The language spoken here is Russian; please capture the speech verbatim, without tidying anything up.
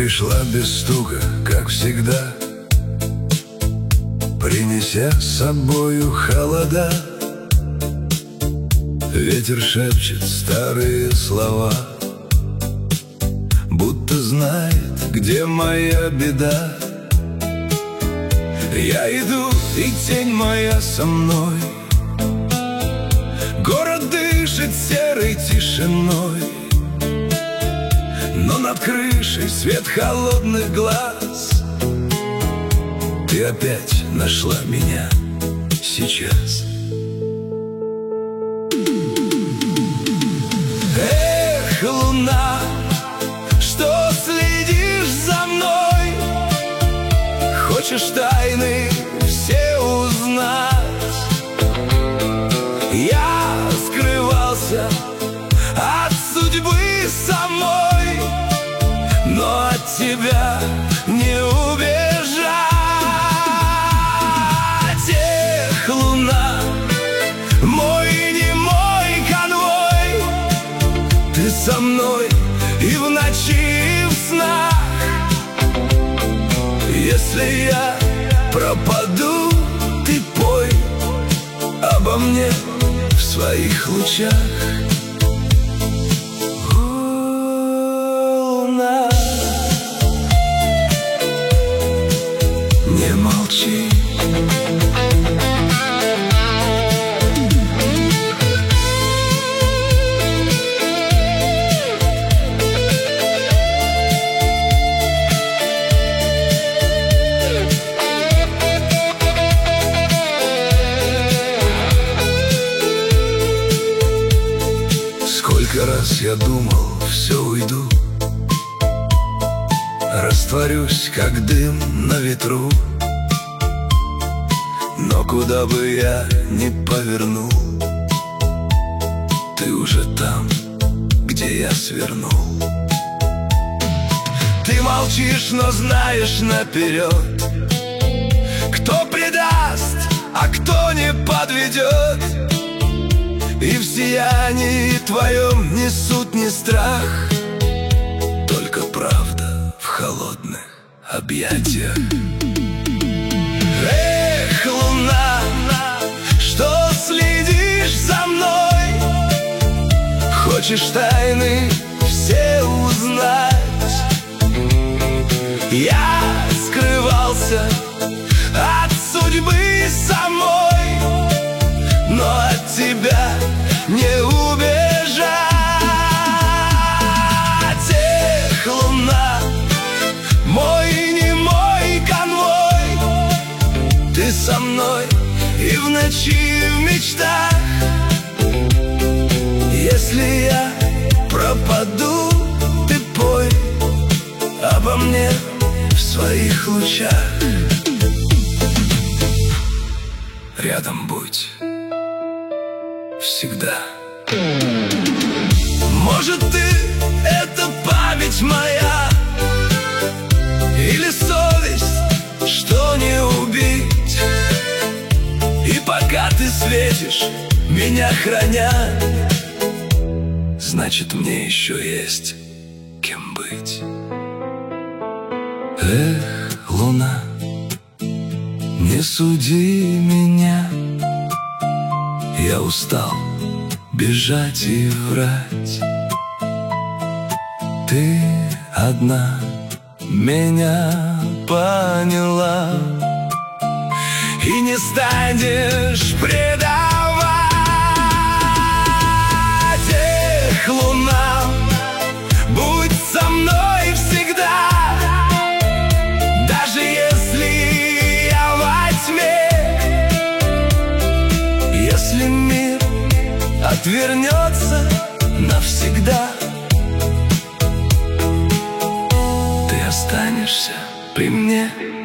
пришла без стука, как всегда, принеся с собою холода. Ветер шепчет старые слова, будто знает, где моя беда. Я иду, и тень моя со мной. Город дышит серой тишиной, но над крышей свет холодных глаз. Ты опять нашла меня сейчас. Эх, луна, что следишь за мной? Хочешь тайны все узнать? Я скрывался от судьбы самой, но от тебя не убежать. Эх, луна, мой немой конвой, ты со мной и в ночи, и в снах. Если я пропаду, ты пой обо мне в своих лучах. Луна, не молчи. Сколько раз я думал, все уйду, растворюсь, как дым на ветру. Но куда бы я ни повернул, ты уже там, где я свернул. Ты молчишь, но знаешь наперед, кто предаст, а кто не подведет. И в сиянии твоем ни суд, ни страх, только правда в холодных объятиях. Эх, луна, что следишь за мной? Хочешь тайны все узнать? Я скрывался от судьбы самой, но от тебя не убежать. Эх, луна, мой немой конвой, ты со мной и в ночи, и в мечтах. Если я пропаду, ты пой обо мне в своих лучах. Рядом будь всегда. Может, ты — это память моя, или совесть, что не убить. И пока ты светишь, меня храня, значит, мне еще есть кем быть. Эх, луна, не суди меня, я устал бежать и врать. Ты одна меня поняла и не станешь предавать. Эх, луна, будь со мной всегда, даже если я во тьме. Если мир отвернется навсегда, ты останешься при мне.